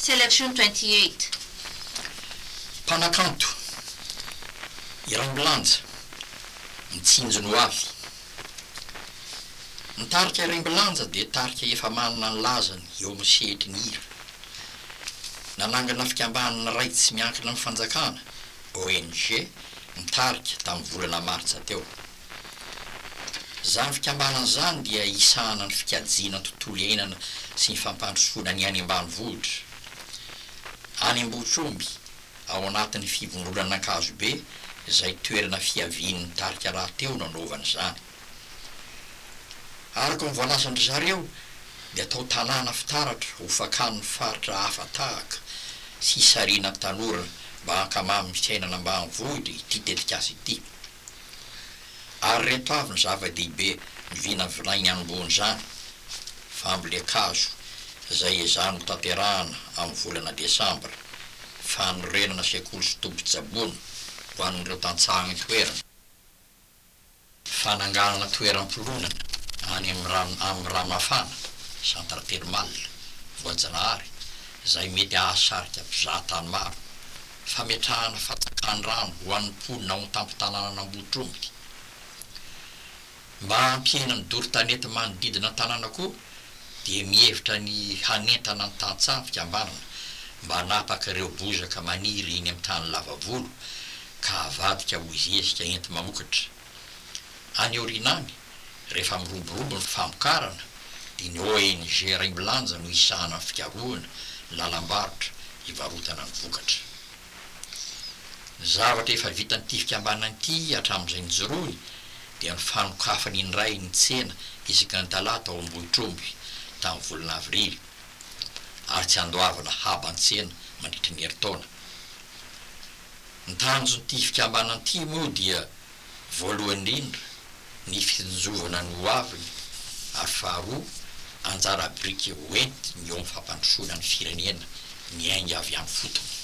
Selection 28. Mpanakanto, Irambilanja, mitsinjony ho avy. Ny tarika Irambilanja dia tarika efa manana ny lazany eo amin'ny sehatry ny hira. Nanangana fikambanana ray tsy miankina amin'ny fanjakana, ONG, nitarika tamin'ny volana martsa teo. Zany fikambanana zany dia isahana ny fikajiana ny tontolo iainana sy ny fampandrosoana ny any ambanivohitra. Any Ambohitromby, ao anatin'ny fivondronan'Ankazo be, izay toerana fiavian'ny tarika rahateo nanaovana izany. Araka ny voalasandry zareo, dia atao tanàna fitaratra ho fakan'ny faritra hafa tahaka sy hisariana tanora mba hankamamy ny fiainana ambanivohitra ity tetikasa ity. Ary reto avy ny zava-dehibe mivina vinainy ambony zany, fambolea-kazo, izay ezano tanterahana amin'ny volana Desambra, fanorenana sekoly sy tombon-tsaboana ho an'ireo tantsahana toerana, fananganana toeram-polonana any amin'ny Ramafana, Centre Thermal, Voajanahary, izay mety ahasarika mpizahatany maro, fametrahana fatakany rano ho an'ny mponina ao an-tampon-tanàna Ambohitromby. Mba hampiena ny doro-tanety manodidina tanàna koa, dia mihevitra ny hanentana ny tantsaha fikambanana mba hanapaka ireo bozaka maniry eny amin'ny tany lavavolo ka avadika ho zezika enti mamokatra. Any Orinany, rehefa miroborobo ny famokarana, dia ny ONG Irambilanja no isahana ny fikarohana, lalam-barotra, hivarotana ny vokatra. Ny zavatra efa vitan'ity fikambanana ity hatramin'izay nijoroany dia ny fanokafany indray ny tsena isaky ny talata ao Ambohitromby tamin'ny volana avrily, ary tsy andoavana haban-tsena mandritra ny herintaona. Ny tanjon'ity fikambanana ity moa dia voalohany indrindra ny finjovana ny hoaviny, ary faharoa anjara biriky hoenty ny eo amin'ny fampandrosoana ny firenena ny ainga avy amin'ny fotony.